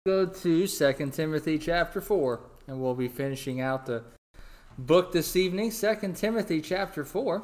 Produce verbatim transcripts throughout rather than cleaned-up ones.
Go to Second Timothy chapter four, and we'll be finishing out the book this evening. Second Timothy chapter four.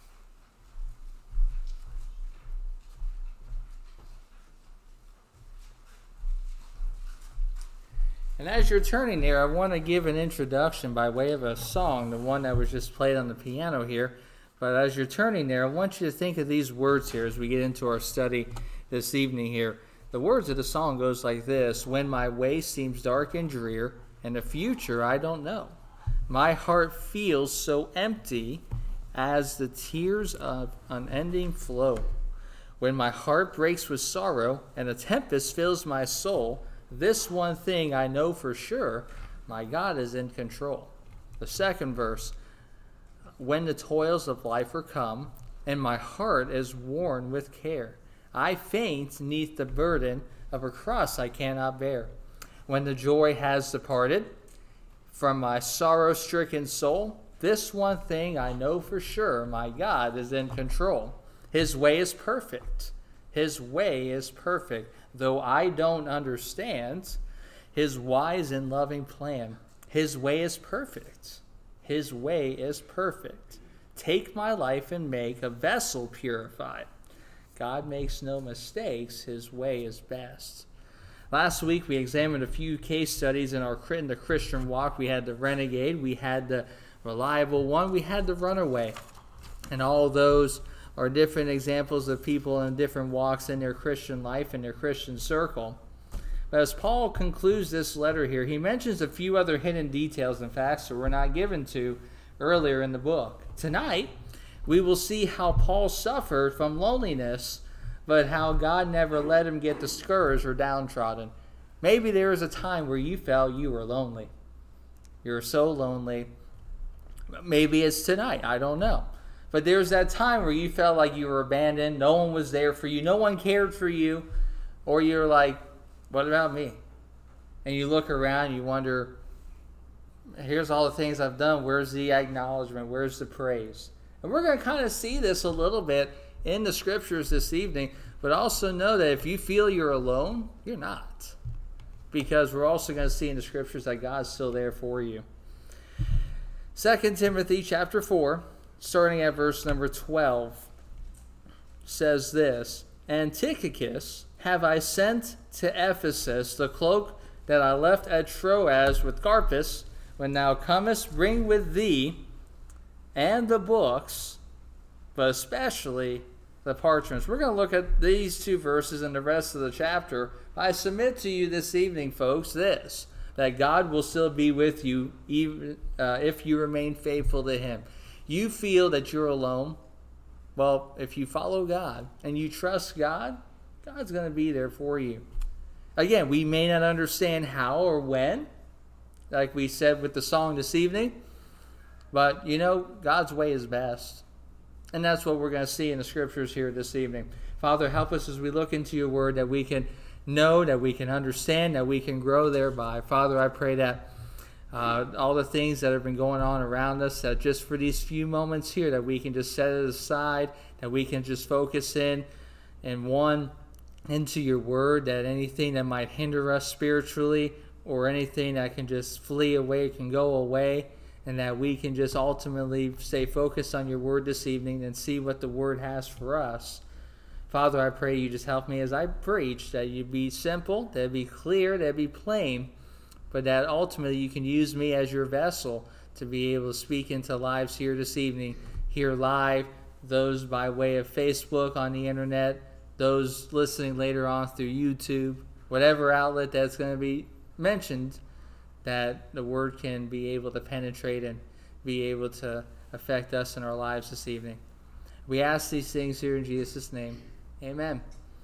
And as you're turning there, I want to give an introduction by way of a song, the one that was just played on the piano here. But as you're turning there, I want you to think of these words here as we get into our study this evening here. The words of the song goes like this: when my way seems dark and drear, and the future I don't know, my heart feels so empty as the tears of unending flow. When my heart breaks with sorrow, and a tempest fills my soul, this one thing I know for sure, my God is in control. The second verse: when the toils of life are come, and my heart is worn with care, I faint neath the burden of a cross I cannot bear. When the joy has departed from my sorrow-stricken soul, this one thing I know for sure, my God is in control. His way is perfect. His way is perfect. Though I don't understand His wise and loving plan, His way is perfect. His way is perfect. Take my life and make a vessel purified. God makes no mistakes. His way is best. Last week we examined a few case studies in our in the Christian walk. We had the renegade, we had the reliable one, we had the runaway. And all of those are different examples of people in different walks in their Christian life, in their Christian circle. But as Paul concludes this letter here, he mentions a few other hidden details and facts that we're not given to earlier in the book. Tonight, we will see how Paul suffered from loneliness, but how God never let him get discouraged or downtrodden. Maybe there was a time where you felt you were lonely. You were so lonely. Maybe it's tonight. I don't know. But there's that time where you felt like you were abandoned. No one was there for you. No one cared for you. Or you're like, what about me? And you look around and you wonder, here's all the things I've done. Where's the acknowledgement? Where's the praise? And we're going to kind of see this a little bit in the scriptures this evening, but also know that if you feel you're alone, you're not. Because we're also going to see in the scriptures that God's still there for you. Second Timothy chapter four, starting at verse number twelve, says this: And Tychicus have I sent to Ephesus, the cloak that I left at Troas with Carpus. When thou comest, bring with thee and the books, but especially the parchments. We're going to look at these two verses and the rest of the chapter. I submit to you this evening, folks, this, that God will still be with you even uh, if you remain faithful to Him. You feel that you're alone. Well, if you follow God and you trust God, God's going to be there for you. Again, we may not understand how or when, like we said with the song this evening, but, you know, God's way is best. And that's what we're going to see in the scriptures here this evening. Father, help us as we look into your word, that we can know, that we can understand, that we can grow thereby. Father, I pray that uh, all the things that have been going on around us, that just for these few moments here, that we can just set it aside, that we can just focus in and one into your word, that anything that might hinder us spiritually or anything that can just flee away can go away. And that we can just ultimately stay focused on your word this evening and see what the word has for us. Father, I pray you just help me as I preach, that you be simple, that it be clear, that it be plain, but that ultimately you can use me as your vessel to be able to speak into lives here this evening, here live, those by way of Facebook, on the internet, those listening later on through YouTube, whatever outlet that's going to be mentioned, that the word can be able to penetrate and be able to affect us in our lives this evening. We ask these things here in Jesus' name. Amen.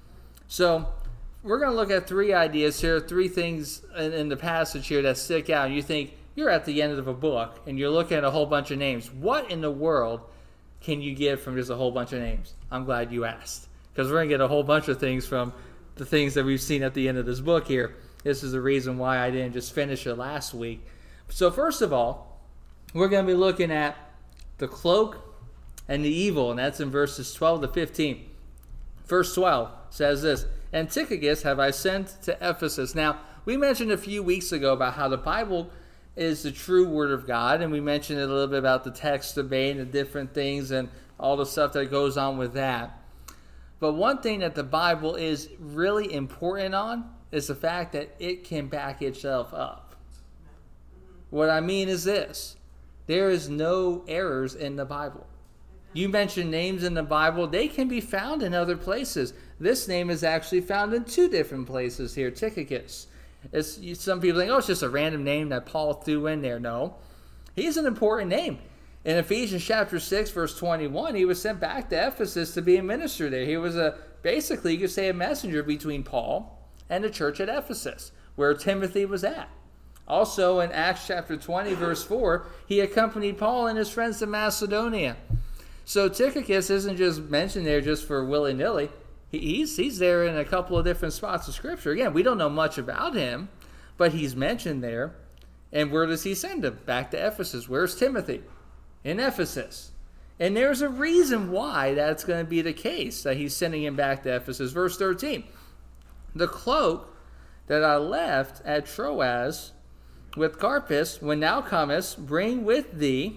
So we're going to look at three ideas here, three things in, in the passage here that stick out. You think you're at the end of a book and you're looking at a whole bunch of names. What in the world can you get from just a whole bunch of names? I'm glad you asked, because we're going to get a whole bunch of things from the things that we've seen at the end of this book here. This is the reason why I didn't just finish it last week. So first of all, we're going to be looking at the cloak and the evil, and that's in verses twelve to fifteen. Verse twelve says this: And Tychicus have I sent to Ephesus. Now, we mentioned a few weeks ago about how the Bible is the true Word of God, and we mentioned a little bit about the text debate and the different things and all the stuff that goes on with that. But one thing that the Bible is really important on is the fact that it can back itself up. What I mean is this: there is no errors in the Bible. You mentioned names in the Bible, they can be found in other places. This name is actually found in two different places here, Tychicus. It's, some people think, oh, it's just a random name that Paul threw in there. No, he's an important name. In Ephesians chapter six, verse twenty-one, he was sent back to Ephesus to be a minister there. He was a basically, you could say, a messenger between Paul and the church at Ephesus, where Timothy was at. Also, in Acts chapter twenty, verse four, he accompanied Paul and his friends to Macedonia. So Tychicus isn't just mentioned there just for willy-nilly. He's, he's there in a couple of different spots of Scripture. Again, we don't know much about him, but he's mentioned there. And where does he send him? Back to Ephesus. Where's Timothy? In Ephesus. And there's a reason why that's going to be the case, that he's sending him back to Ephesus. Verse thirteen. The cloak that I left at Troas with Carpus, when thou comest, bring with thee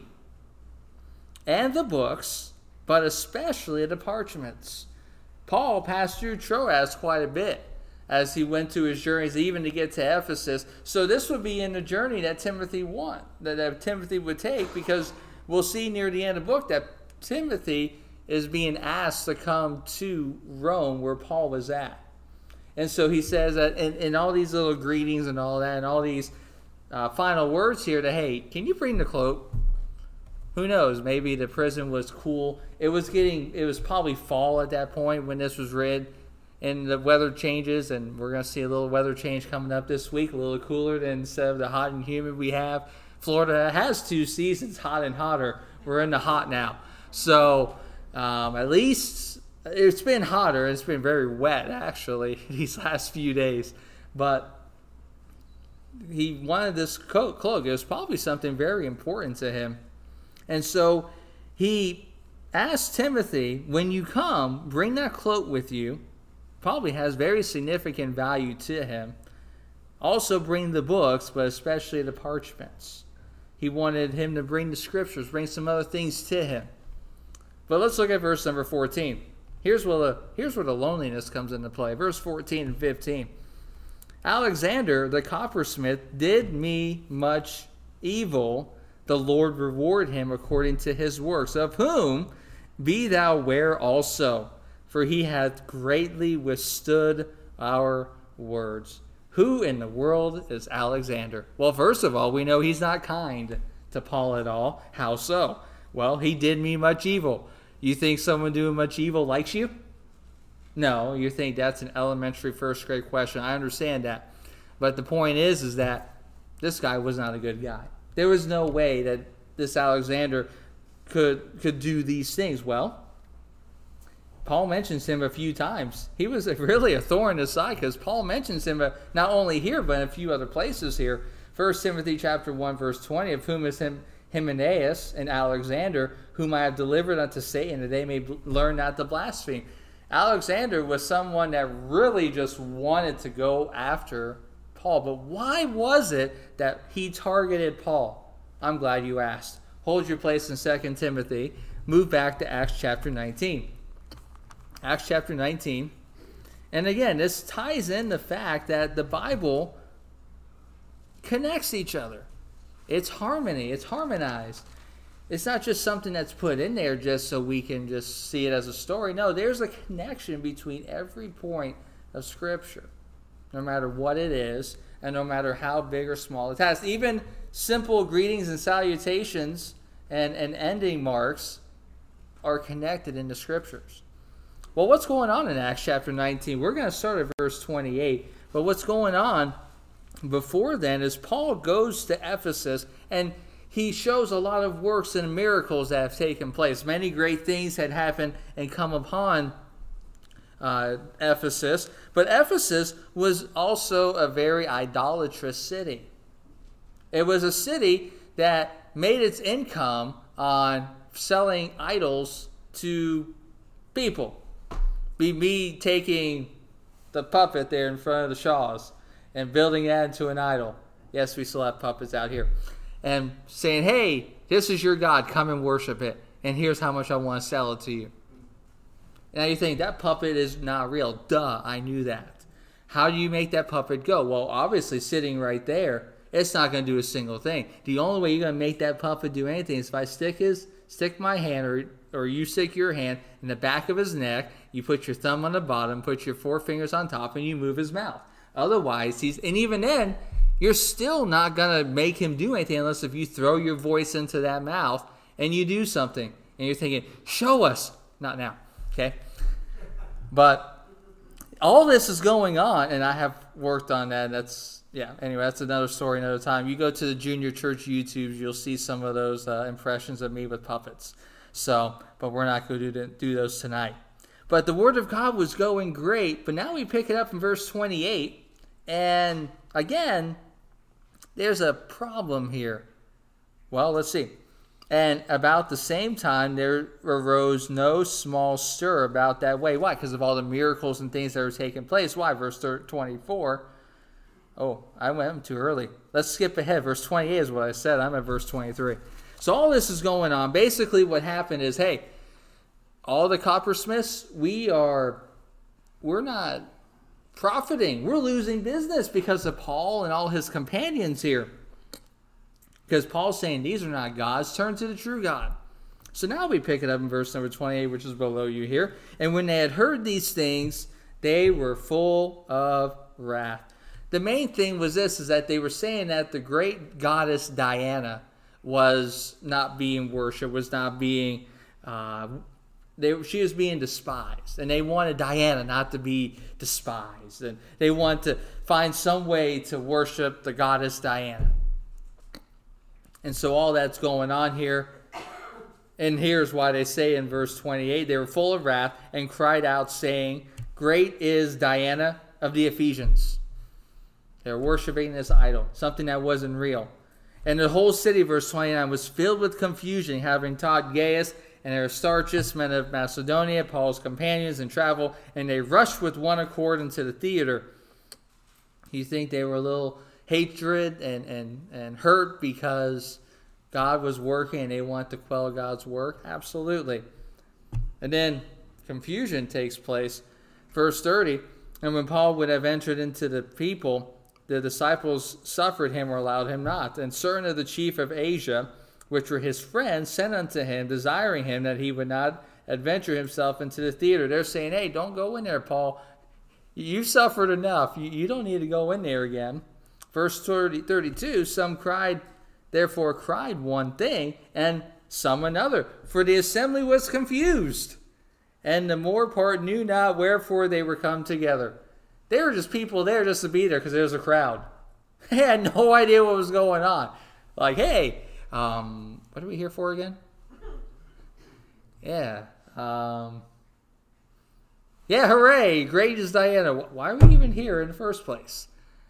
and the books, but especially the parchments. Paul passed through Troas quite a bit as he went to his journeys, even to get to Ephesus. So this would be in the journey that Timothy won, that, that Timothy would take, because we'll see near the end of the book that Timothy is being asked to come to Rome, where Paul was at. And so he says that in, in all these little greetings and all that, and all these uh, final words here, that, hey, can you bring the cloak? Who knows? Maybe the prison was cool. It was getting, it was probably fall at that point when this was read, and the weather changes, and we're going to see a little weather change coming up this week, a little cooler than instead of the hot and humid we have. Florida has two seasons, hot and hotter. We're in the hot now. So um, at least it's been hotter. It's been very wet, actually, these last few days. But he wanted this coat, cloak. It was probably something very important to him. And so he asked Timothy, when you come, bring that cloak with you. Probably has very significant value to him. Also bring the books, but especially the parchments. He wanted him to bring the scriptures, bring some other things to him. But let's look at verse number fourteen. Here's where the, here's where the loneliness comes into play. Verse fourteen and fifteen. Alexander, the coppersmith, did me much evil. The Lord reward him according to his works, of whom be thou ware also, for he hath greatly withstood our words. Who in the world is Alexander? Well, first of all, we know he's not kind to Paul at all. How so? Well, he did me much evil. You think someone doing much evil likes you? No, you think that's an elementary first grade question. I understand that. But the point is, is that this guy was not a good guy. There was no way that this Alexander could could do these things. Well, Paul mentions him a few times. He was really a thorn in the side, because Paul mentions him not only here, but in a few other places here. First Timothy chapter one, verse twenty, of whom is him, Hymenaeus and Alexander, whom I have delivered unto Satan, that they may learn not to blaspheme. Alexander was someone that really just wanted to go after Paul. But why was it that he targeted Paul? I'm glad you asked. Hold your place in Second Timothy. Move back to Acts chapter nineteen. Acts chapter nineteen. And again, this ties in the fact that the Bible connects each other. It's harmony. It's harmonized. It's not just something that's put in there just so we can just see it as a story. No, there's a connection between every point of Scripture, no matter what it is, and no matter how big or small it has. Even simple greetings and salutations and, and ending marks are connected in the Scriptures. Well, what's going on in Acts chapter nineteen? We're going to start at verse twenty-eight. But what's going on before then is Paul goes to Ephesus, and he shows a lot of works and miracles that have taken place. Many great things had happened and come upon uh, Ephesus. But Ephesus was also a very idolatrous city. It was a city that made its income on selling idols to people. Be me taking the puppet there in front of the Shaws and building that into an idol. Yes, we still have puppets out here. And saying, hey, this is your God, come and worship it. And here's how much I want to sell it to you. Now you think, that puppet is not real. Duh, I knew that. How do you make that puppet go? Well, obviously sitting right there, it's not going to do a single thing. The only way you're going to make that puppet do anything is if I stick his, stick my hand, or, or you stick your hand in the back of his neck, you put your thumb on the bottom, put your four fingers on top, and you move his mouth. Otherwise, he's, and even then, you're still not going to make him do anything unless if you throw your voice into that mouth and you do something. And you're thinking, show us. Not now, okay? But all this is going on, and I have worked on that. That's, yeah, anyway, that's another story another time. You go to the Junior Church YouTubes, you'll see some of those uh, impressions of me with puppets. So, but we're not going to do, do those tonight. But the Word of God was going great, but now we pick it up in verse twenty-eight, and again, there's a problem here. Well, let's see. And about the same time, there arose no small stir about that way. Why? Because of all the miracles and things that were taking place. Why? Verse twenty-four. Oh, I went too early. Let's skip ahead. Verse twenty-eight is what I said. I'm at verse twenty-three. So all this is going on. Basically what happened is, hey, all the coppersmiths, we are, we're not profiting. We're losing business because of Paul and all his companions here. Because Paul's saying these are not gods. Turn to the true God. So now we pick it up in verse number twenty-eight, which is below you here. And when they had heard these things, they were full of wrath. The main thing was this, is that they were saying that the great goddess Diana was not being worshipped, was not being... Uh, They, she was being despised, and they wanted Diana not to be despised, and they want to find some way to worship the goddess Diana. And so all that's going on here, and here's why they say in verse twenty-eight, they were full of wrath and cried out, saying, great is Diana of the Ephesians. They were worshiping this idol, something that wasn't real. And the whole city, verse twenty-nine, was filled with confusion, having taught Gaius and Aristarchus, men of Macedonia, Paul's companions in travel, and they rushed with one accord into the theater. You think they were a little hatred and, and, and hurt because God was working and they want to quell God's work? Absolutely. And then confusion takes place. Verse thirty, and when Paul would have entered into the people, the disciples suffered him or allowed him not. And certain of the chief of Asia, which were his friends, sent unto him, desiring him that he would not adventure himself into the theater. They're saying, hey, don't go in there, Paul. You've suffered enough. You, you don't need to go in there again. Verse thirty, thirty-two, some cried, therefore cried one thing, and some another. For the assembly was confused, and the more part knew not wherefore they were come together. They were just people there just to be there because there was a crowd. They had no idea what was going on. Like, hey, Um, what are we here for again? Yeah. Um, yeah, hooray. Great is Diana. Why are we even here in the first place?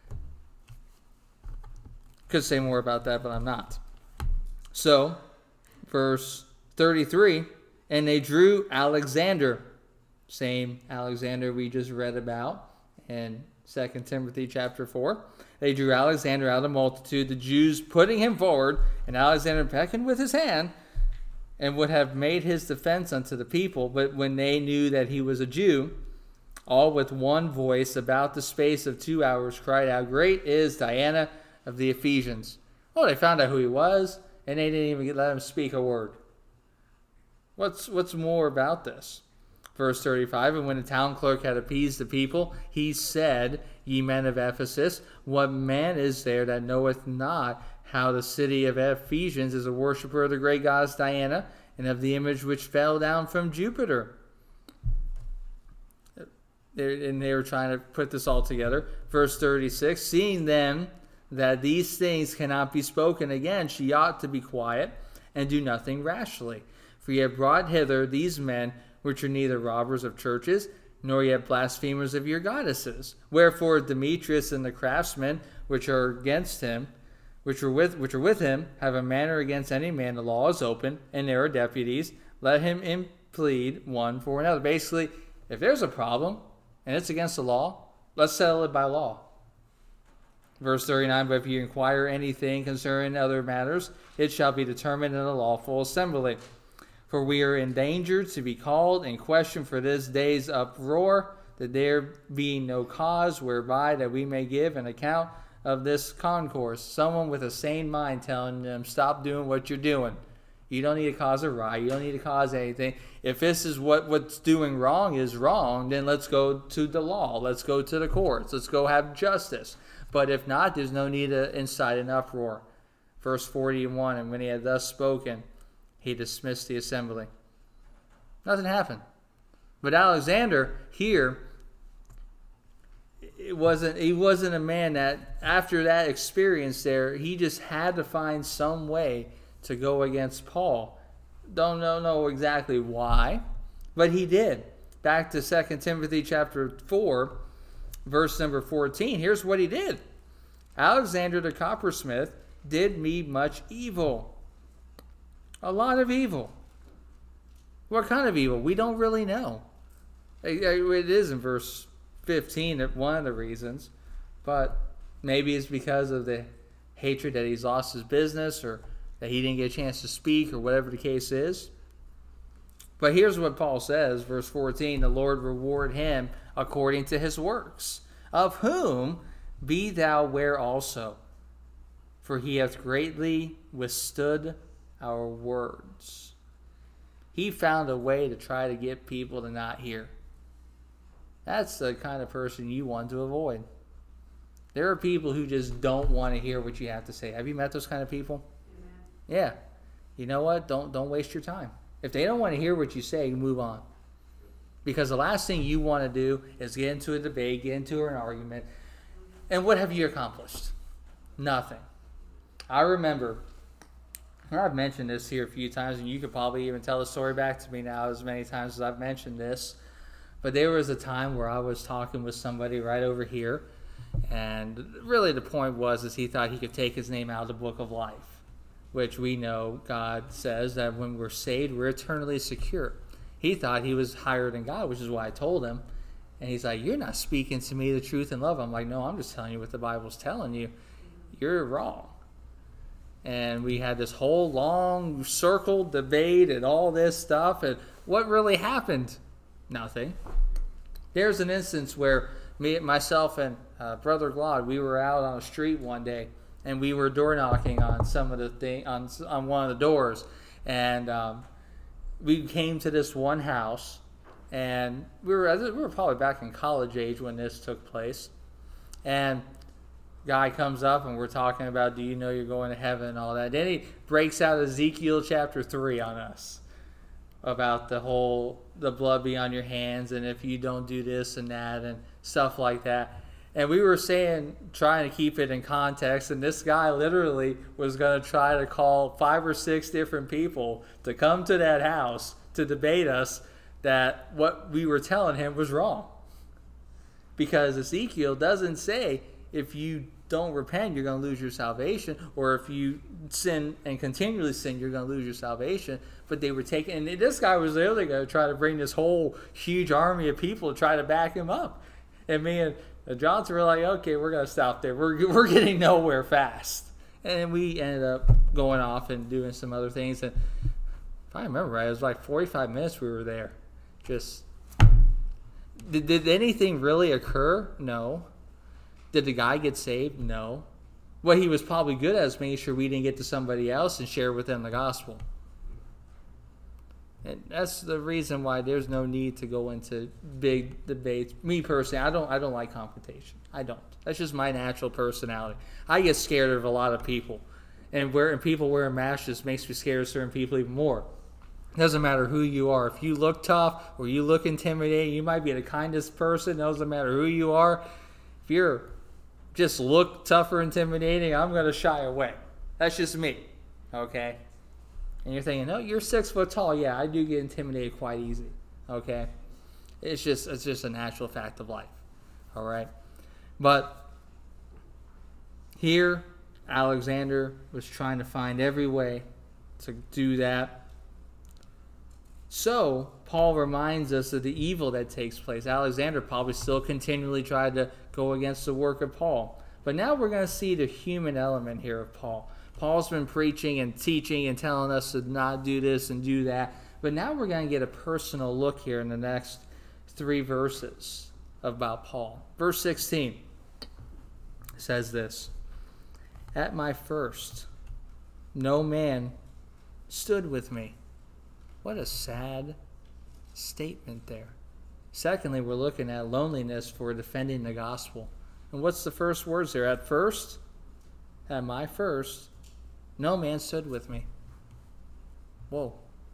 Could say more about that, but I'm not. So, verse thirty-three, and they drew Alexander. Same Alexander we just read about in Second Timothy chapter four. They drew Alexander out of the multitude, the Jews putting him forward, and Alexander beckoned with his hand, and would have made his defense unto the people. But when they knew that he was a Jew, all with one voice, about the space of two hours, cried out, great is Diana of the Ephesians. Oh, they found out who he was, and they didn't even let him speak a word. What's, what's more about this? Verse thirty-five, and when the town clerk had appeased the people, he said, ye men of Ephesus, what man is there that knoweth not how the city of Ephesians is a worshipper of the great goddess Diana, and of the image which fell down from Jupiter? And they were trying to put this all together. Verse thirty-six, seeing then that these things cannot be spoken again, she ought to be quiet, and do nothing rashly. For ye have brought hither these men, which are neither robbers of churches, nor yet blasphemers of your goddesses. Wherefore Demetrius and the craftsmen, which are against him, which are with which are with him, have a manner against any man. The law is open, and there are deputies. Let him implead one for another. Basically, if there's a problem and it's against the law, let's settle it by law. Verse thirty-nine, but if you inquire anything concerning other matters, it shall be determined in a lawful assembly. For we are endangered to be called in question for this day's uproar, that there be no cause whereby that we may give an account of this concourse. Someone with a sane mind telling them, stop doing what you're doing. You don't need to cause a riot. You don't need to cause anything. If this is what what's doing wrong is wrong, then let's go to the law. Let's go to the courts. Let's go have justice. But if not, there's no need to incite an uproar. Verse forty-one, and when he had thus spoken, he dismissed the assembly. Nothing happened. But Alexander here, it wasn't, he wasn't a man that, after that experience there, he just had to find some way to go against Paul. Don't know, know exactly why, but he did. Back to Second Timothy chapter four, verse number fourteen. Here's what he did. Alexander the coppersmith did me much evil. A lot of evil. What kind of evil? We don't really know. It is in verse fifteen, one of the reasons. But maybe it's because of the hatred that he's lost his business, or that he didn't get a chance to speak, or whatever the case is. But here's what Paul says, verse fourteen, the Lord reward him according to his works, of whom be thou aware also, for he hath greatly withstood our words. He found a way to try to get people to not hear. That's the kind of person you want to avoid. There are people who just don't want to hear what you have to say. Have you met those kind of people? Yeah. You know what? Don't don't waste your time. If they don't want to hear what you say, move on. Because the last thing you want to do is get into a debate, get into an argument. And what have you accomplished? Nothing. I remember, I've mentioned this here a few times, and you could probably even tell the story back to me now as many times as I've mentioned this. But there was a time where I was talking with somebody right over here, and really the point was is he thought he could take his name out of the book of life, which we know God says that when we're saved, we're eternally secure. He thought he was higher than God, which is why I told him. And he's like, you're not speaking to me the truth and love. I'm like, no, I'm just telling you what the Bible's telling you. You're wrong. And we had this whole long circle debate and all this stuff. And what really happened? Nothing. There's an instance where me, myself and uh, Brother Glad, we were out on a street one day, and we were door knocking on some of the thing on on one of the doors, and um, we came to this one house, and we were we were probably back in college age when this took place, and guy comes up and we're talking about, do you know you're going to heaven and all that. Then he breaks out Ezekiel chapter three on us about the whole the blood be on your hands, and if you don't do this and that and stuff like that. And we were saying, trying to keep it in context, and this guy literally was going to try to call five or six different people to come to that house to debate us that what we were telling him was wrong. Because Ezekiel doesn't say if you don't repent, you're going to lose your salvation, or if you sin and continually sin, you're going to lose your salvation. But they were taking, and this guy was literally going to try to bring this whole huge army of people to try to back him up. And me and Johnson were like, okay, we're going to stop there. We're, we're getting nowhere fast. And we ended up going off and doing some other things. And if I remember right, it was like forty-five minutes we were there. Just, did, did anything really occur? No. Did the guy get saved? No. What he was probably good at is making sure we didn't get to somebody else and share with them the gospel. And that's the reason why there's no need to go into big debates. Me personally, I don't I don't like confrontation. I don't. That's just my natural personality. I get scared of a lot of people. And wearing people wearing masks just makes me scared of certain people even more. It doesn't matter who you are. If you look tough or you look intimidating, you might be the kindest person. It doesn't matter who you are. If you're just look tough or intimidating, I'm going to shy away. That's just me. Okay? And you're thinking, no, you're six foot tall. Yeah, I do get intimidated quite easy. Okay? It's just it's just a natural fact of life. All right? But here, Alexander was trying to find every way to do that. So, Paul reminds us of the evil that takes place. Alexander probably still continually tried to go against the work of Paul. But now we're going to see the human element here of Paul. Paul's been preaching and teaching and telling us to not do this and do that. But now we're going to get a personal look here in the next three verses about Paul. Verse sixteen says this, "At my first, no man stood with me." What a sad statement there. Secondly, we're looking at loneliness for defending the gospel. And what's the first words there? At first, at my first, no man stood with me. Whoa.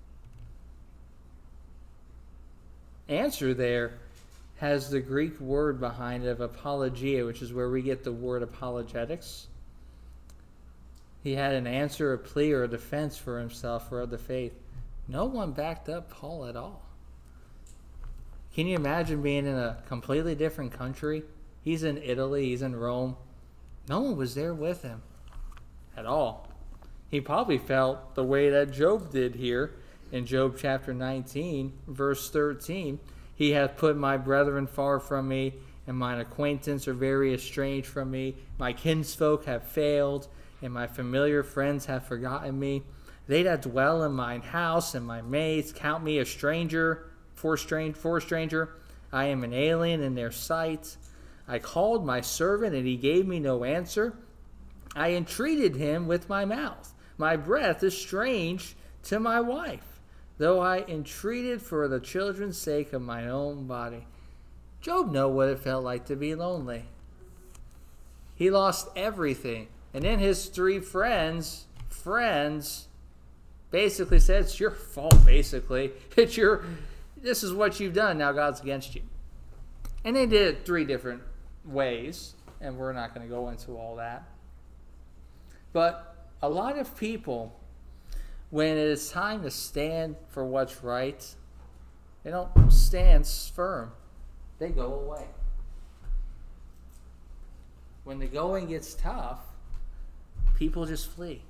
Answer there has the Greek word behind it of apologia, which is where we get the word apologetics. He had an answer, a plea, or a defense for himself for the faith. No one backed up Paul at all. Can you imagine being in a completely different country? He's in Italy, he's in Rome. No one was there with him at all. He probably felt the way that Job did here in Job chapter nineteen, verse thirteen. "He hath put my brethren far from me, and mine acquaintance are very estranged from me. My kinsfolk have failed, and my familiar friends have forgotten me. They that dwell in mine house and my maids count me a stranger, for strange, for stranger. I am an alien in their sight. I called my servant, and he gave me no answer. I entreated him with my mouth. My breath is strange to my wife, though I entreated for the children's sake of my own body." Job knew what it felt like to be lonely. He lost everything. And then his three friends, friends, basically said, "It's your fault, basically. It's your, this is what you've done. Now God's against you." And they did it three different ways, and we're not going to go into all that. But a lot of people, when it is time to stand for what's right, they don't stand firm. They go away. When the going gets tough, people just flee.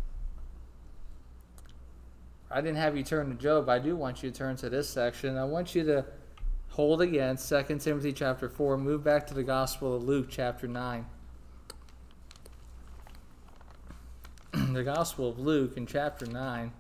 I didn't have you turn to Job. I do want you to turn to this section. I want you to hold again Second Timothy chapter four. Move back to the Gospel of Luke chapter nine. The Gospel of Luke in chapter nine.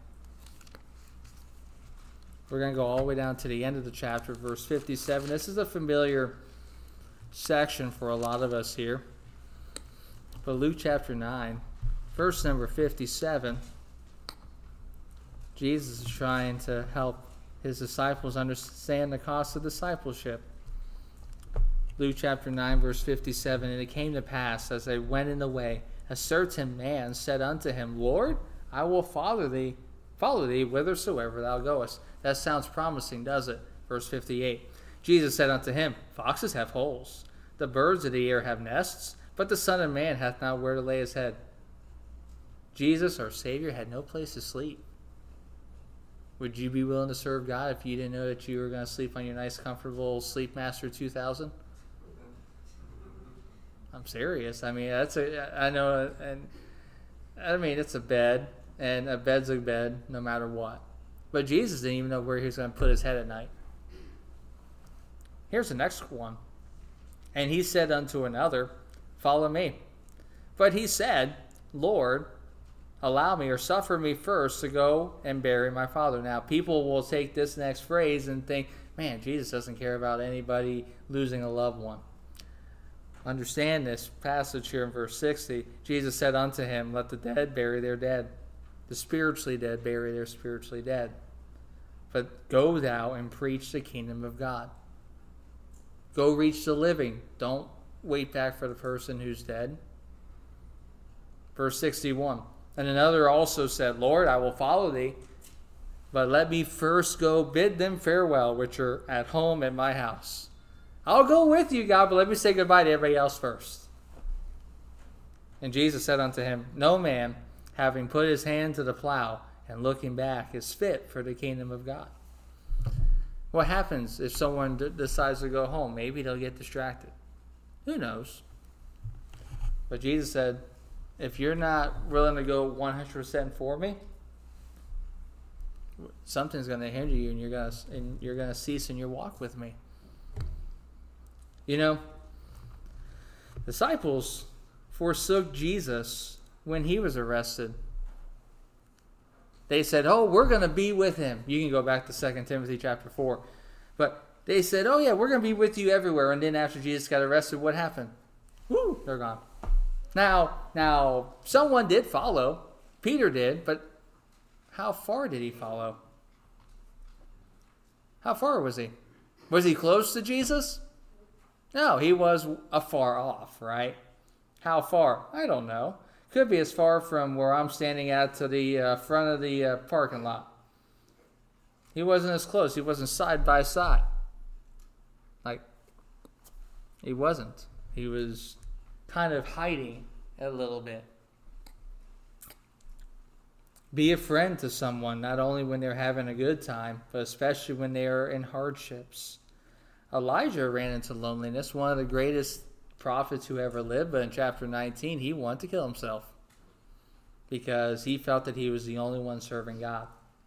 We're going to go all the way down to the end of the chapter, verse fifty-seven. This is a familiar section for a lot of us here. But Luke chapter nine, verse number fifty-seven, Jesus is trying to help his disciples understand the cost of discipleship. Luke chapter nine, verse fifty-seven, "And it came to pass, as they went in the way, a certain man said unto him, Lord, I will follow thee, follow thee whithersoever thou goest." That sounds promising, does it? Verse fifty-eight, "Jesus said unto him, Foxes have holes, the birds of the air have nests, but the Son of Man hath not where to lay his head." Jesus, our Savior, had no place to sleep. Would you be willing to serve God if you didn't know that you were going to sleep on your nice, comfortable Sleepmaster two thousand? I'm serious. I mean, that's a, I know, and I mean, it's a bed, and a bed's a bed no matter what. But Jesus didn't even know where he was going to put his head at night. Here's the next one. "And he said unto another, Follow me. But he said, Lord, allow me or suffer me first to go and bury my father." Now, people will take this next phrase and think, man, Jesus doesn't care about anybody losing a loved one. Understand this passage here in verse sixty. Jesus said unto him, "Let the dead bury their dead. The spiritually dead bury their spiritually dead. But go thou and preach the kingdom of God." Go reach the living. Don't wait back for the person who's dead. Verse sixty-one. "And another also said, Lord, I will follow thee, but let me first go bid them farewell, which are at home at my house." I'll go with you, God, but let me say goodbye to everybody else first. And Jesus said unto him, "No man, having put his hand to the plow and looking back, is fit for the kingdom of God." What happens if someone d- decides to go home? Maybe they'll get distracted. Who knows? But Jesus said, if you're not willing to go one hundred percent for me, something's going to hinder you, and you're going to and you're going to cease in your walk with me. You know, disciples forsook Jesus when he was arrested. They said, oh, we're going to be with him. You can go back to Second Timothy chapter four. But they said, oh yeah, we're going to be with you everywhere. And then after Jesus got arrested, what happened? Woo, they're gone. Now, now, someone did follow. Peter did, but how far did he follow? How far was he? Was he close to Jesus? No, he was afar off, right? How far? I don't know. Could be as far from where I'm standing at to the uh, front of the uh, parking lot. He wasn't as close. He wasn't side by side. Like, he wasn't. He was kind of hiding a little bit. Be a friend to someone, not only when they're having a good time, but especially when they are in hardships. Elijah ran into loneliness, one of the greatest prophets who ever lived, but in chapter nineteen, he wanted to kill himself because he felt that he was the only one serving God.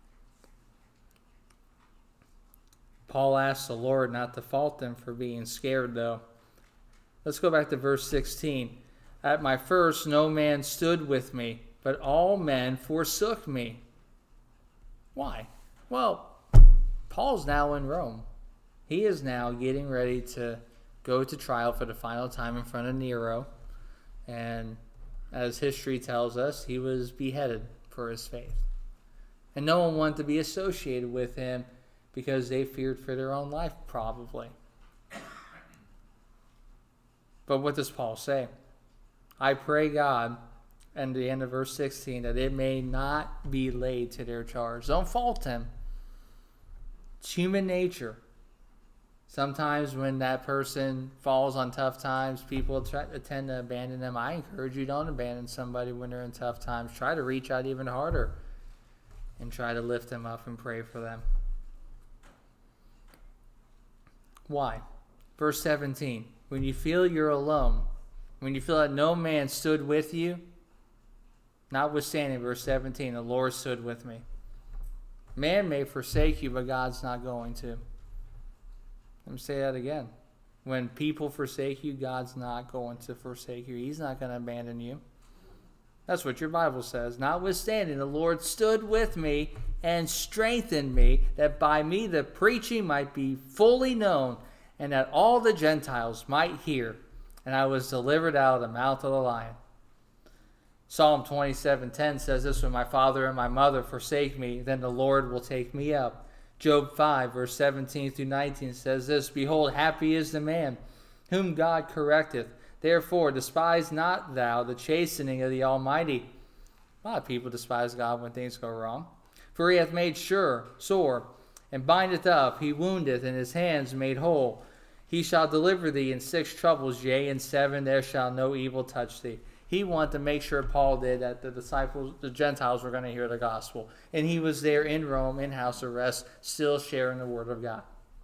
Paul asked the Lord not to fault them for being scared, though. Let's go back to verse sixteen. At my first, no man stood with me, but all men forsook me. Why? Well, Paul's now in Rome. He is now getting ready to go to trial for the final time in front of Nero. And as history tells us, he was beheaded for his faith. And no one wanted to be associated with him because they feared for their own life, probably. But what does Paul say? I pray God, and the end of verse sixteen, that it may not be laid to their charge. Don't fault him. It's human nature. Sometimes when that person falls on tough times, people try, tend to abandon them. I encourage you, don't abandon somebody when they're in tough times. Try to reach out even harder and try to lift them up and pray for them. Why? Verse seventeen, when you feel you're alone, when you feel that no man stood with you, notwithstanding, verse seventeen, the Lord stood with me. Man may forsake you, but God's not going to. Let me say that again. When people forsake you, God's not going to forsake you. He's not going to abandon you. That's what your Bible says. Notwithstanding, the Lord stood with me and strengthened me, that by me the preaching might be fully known, and that all the Gentiles might hear. And I was delivered out of the mouth of the lion. Psalm twenty-seven ten says this, when my father and my mother forsake me, then the Lord will take me up. Job five, verse seventeen through nineteen says this, behold, happy is the man whom God correcteth. Therefore, despise not thou the chastening of the Almighty. A lot of people despise God when things go wrong. For he hath made sure, sore, and bindeth up. He woundeth, and his hands made whole. He shall deliver thee in six troubles, yea, in seven there shall no evil touch thee. He wanted to make sure, Paul did, that the disciples, the Gentiles, were going to hear the gospel. And he was there in Rome, in house arrest, still sharing the word of God.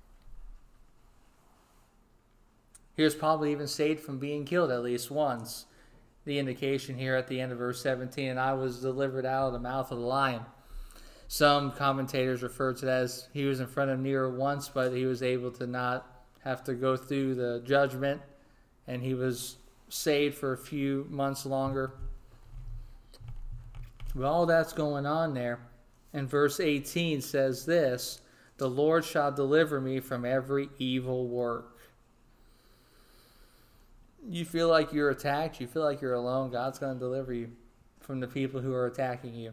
He was probably even saved from being killed at least once. The indication here at the end of verse seventeen, and I was delivered out of the mouth of the lion. Some commentators refer to that as he was in front of Nero once, but he was able to not have to go through the judgment, and he was saved for a few months longer. Well, all that's going on there. And verse eighteen says this, the Lord shall deliver me from every evil work. You feel like you're attacked, you feel like you're alone, God's going to deliver you from the people who are attacking you.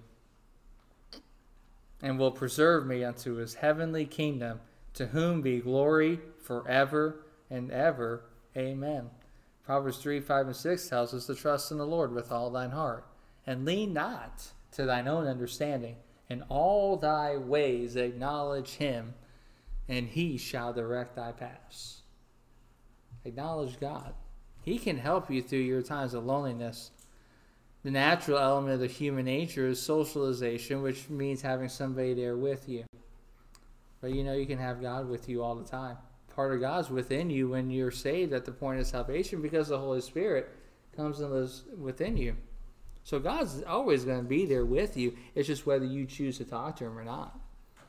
And will preserve me unto his heavenly kingdom, to whom be glory forever and ever. Amen. Proverbs three, five, and six tells us to trust in the Lord with all thine heart, and lean not to thine own understanding. In all thy ways acknowledge him, and he shall direct thy paths. Acknowledge God. He can help you through your times of loneliness. The natural element of the human nature is socialization, which means having somebody there with you. But you know, you can have God with you all the time. Part of God's within you when you're saved at the point of salvation, because the Holy Spirit comes and lives within you. So God's always going to be there with you. It's just whether you choose to talk to him or not.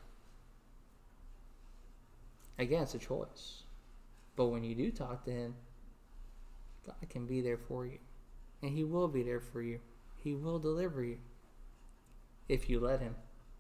Again, it's a choice. But when you do talk to him, God can be there for you. And he will be there for you. He will deliver you if you let him.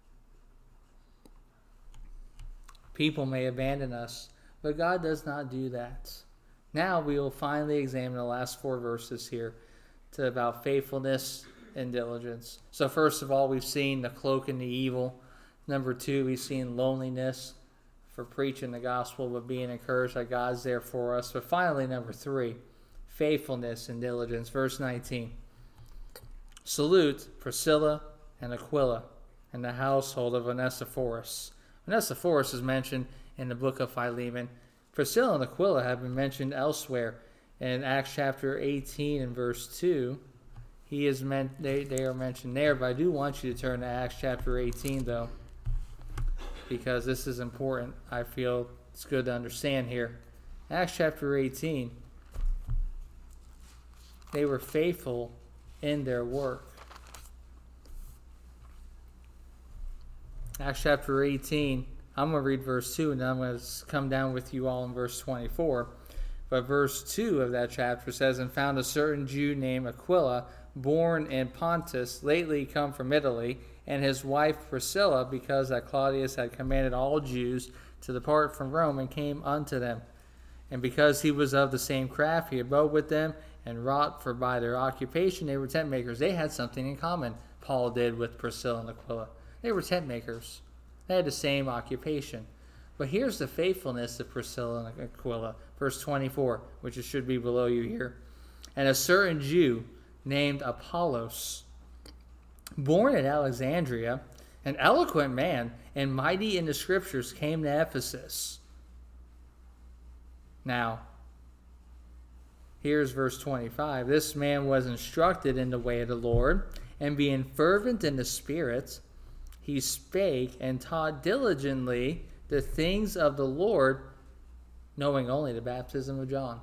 People may abandon us, but God does not do that. Now we will finally examine the last four verses here to about faithfulness and diligence. So first of all, we've seen the cloak and the evil. Number two, we've seen loneliness for preaching the gospel, but being encouraged that God's there for us. But finally, number three, faithfulness and diligence. Verse nineteen. Salute Priscilla and Aquila and the household of Onesiphorus. Onesiphorus is mentioned in the book of Philemon. Priscilla and Aquila have been mentioned elsewhere. In Acts chapter eighteen and verse two, he is meant they, they are mentioned there. But I do want you to turn to Acts chapter eighteen, though, because this is important. I feel it's good to understand here. Acts chapter eighteen, they were faithful in their work. Acts chapter eighteen, I'm going to read verse two, and then I'm going to come down with you all in verse twenty-four. But verse two of that chapter says, "And found a certain Jew named Aquila, born in Pontus, lately come from Italy, and his wife Priscilla, because that Claudius had commanded all Jews to depart from Rome, and came unto them. And because he was of the same craft, he abode with them, and wrought, for by their occupation they were tent makers." They had something in common, Paul did with Priscilla and Aquila. They were tent makers. They had the same occupation. But here's the faithfulness of Priscilla and Aquila. Verse twenty-four, which should be below you here. "And a certain Jew named Apollos, born at Alexandria, an eloquent man and mighty in the scriptures, came to Ephesus." Now, here's verse twenty-five. "This man was instructed in the way of the Lord, and being fervent in the Spirit, he spake and taught diligently the things of the Lord, knowing only the baptism of John."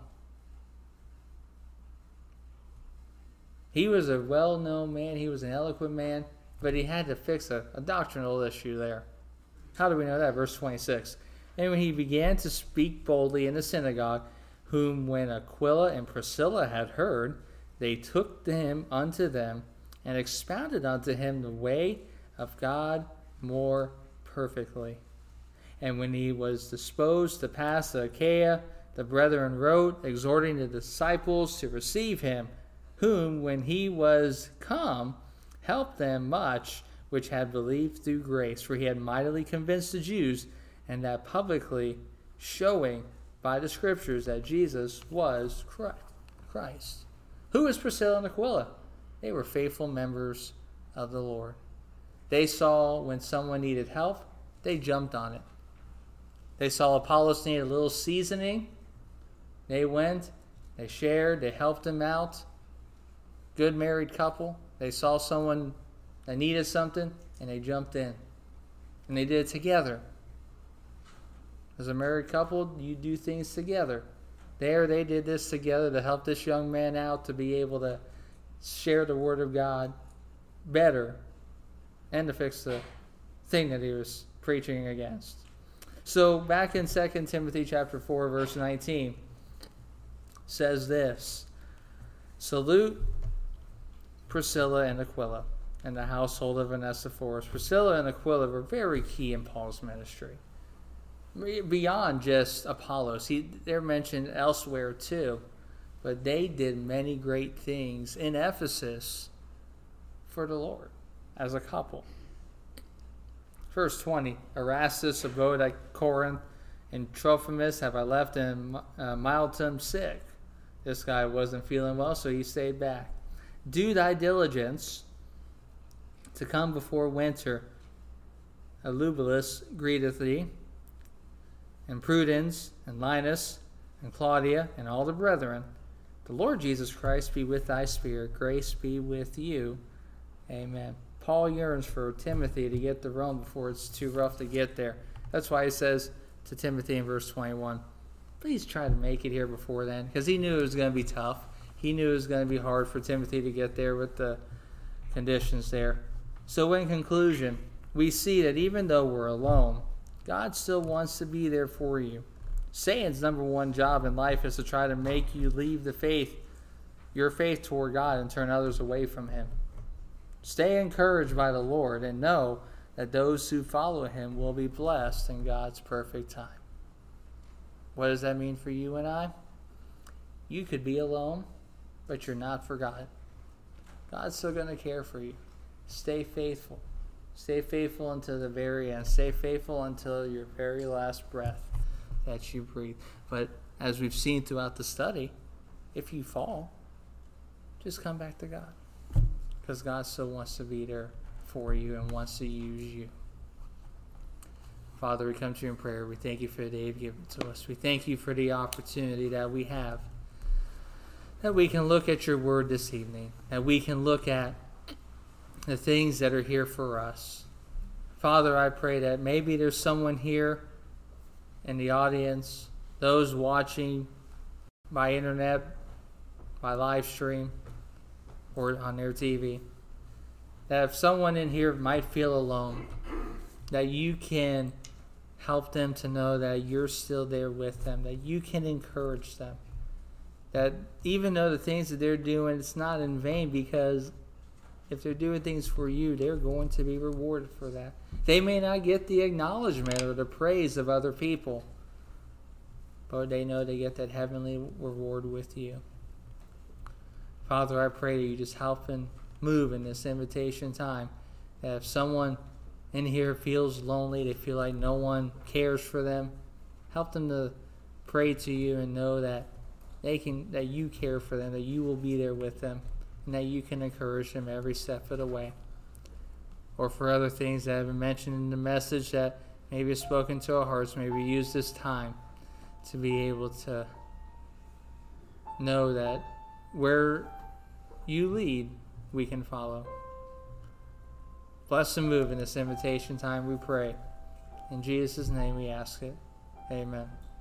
He was a well-known man. He was an eloquent man, but he had to fix a, a doctrinal issue there. How do we know that? Verse twenty-six. "And when he began to speak boldly in the synagogue, whom when Aquila and Priscilla had heard, they took him unto them, and expounded unto him the way of God more perfectly. And when he was disposed to pass to Achaia, the brethren wrote, exhorting the disciples to receive him, whom, when he was come, helped them much which had believed through grace. For he had mightily convinced the Jews, and that publicly, showing by the scriptures that Jesus was Christ." Who is Priscilla and Aquila? They were faithful members of the Lord. They saw when someone needed help, they jumped on it. They saw Apollos needed a little seasoning. They went, they shared, they helped him out. Good married couple. They saw someone that needed something, and they jumped in. And they did it together. As a married couple, you do things together. There, they did this together to help this young man out to be able to share the Word of God better and to fix the thing that he was preaching against. So back in Second Timothy chapter four, verse nineteen, says this, "Salute Priscilla and Aquila and the household of Onesiphorus." Priscilla and Aquila were very key in Paul's ministry. Beyond just Apollos. He, they're mentioned elsewhere too. But they did many great things in Ephesus for the Lord as a couple. Verse twenty, "Erastus abode at Corinth, and Trophimus have I left in uh, Miletum sick." This guy wasn't feeling well, so he stayed back. "Do thy diligence to come before winter. Eubulus greeteth thee, and Prudence, and Linus, and Claudia, and all the brethren. The Lord Jesus Christ be with thy spirit. Grace be with you. Amen." Paul yearns for Timothy to get to Rome before it's too rough to get there. That's why he says to Timothy in verse twenty-one, please try to make it here before then, because he knew it was going to be tough. He knew it was going to be hard for Timothy to get there with the conditions there. So in conclusion, we see that even though we're alone, God still wants to be there for you. Satan's number one job in life is to try to make you leave the faith your faith toward God and turn others away from him. Stay encouraged by the Lord and know that those who follow him will be blessed in God's perfect time. What does that mean for you and I? You could be alone, but you're not forgotten. God's still going to care for you. Stay faithful. Stay faithful until the very end. Stay faithful until your very last breath that you breathe. But as we've seen throughout the study, if you fall, just come back to God. Because God still wants to be there for you and wants to use you. Father, we come to you in prayer. We thank you for the day you've given to us. We thank you for the opportunity that we have, that we can look at your word this evening, that we can look at the things that are here for us. Father, I pray that maybe there's someone here in the audience, those watching by internet, by live stream, or on their T V, that if someone in here might feel alone, that you can help them to know that you're still there with them, that you can encourage them, that even though the things that they're doing, it's not in vain, because if they're doing things for you, they're going to be rewarded for that. They may not get the acknowledgement or the praise of other people, but they know they get that heavenly reward with you. Father, I pray that you just help and move in this invitation time. That if someone in here feels lonely, they feel like no one cares for them, help them to pray to you and know that they can, that you care for them, that you will be there with them, and that you can encourage them every step of the way. Or for other things that have been mentioned in the message that maybe have spoken to our hearts, maybe use this time to be able to know that where you lead, we can follow. Bless and move in this invitation time, we pray. In Jesus' name we ask it. Amen.